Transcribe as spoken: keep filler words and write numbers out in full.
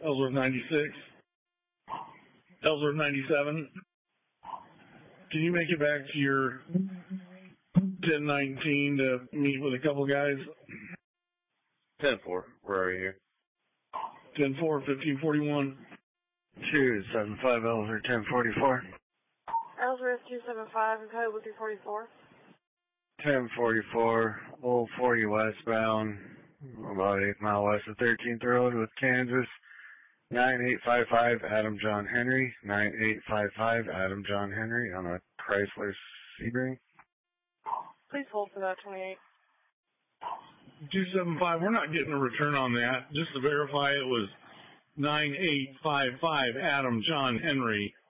Ellsworth ninety-six. Ellsworth ninety-seven. Can you make it back to your ten nineteen to meet with a couple guys? ten four. Where are you here? ten four, fifteen forty-one. two seven five Ellsworth ten forty-four. Ellsworth two seven five and code with three forty-four. ten forty-four, Old forty westbound, about eight mile west of thirteenth Road with Kansas. nine eight five five Adam John Henry. nine eight five five Adam John Henry on a Chrysler Sebring. Please hold for that twenty-eight. two seven five, we're not getting a return on that. Just to verify, it was nine eight five five Adam John Henry.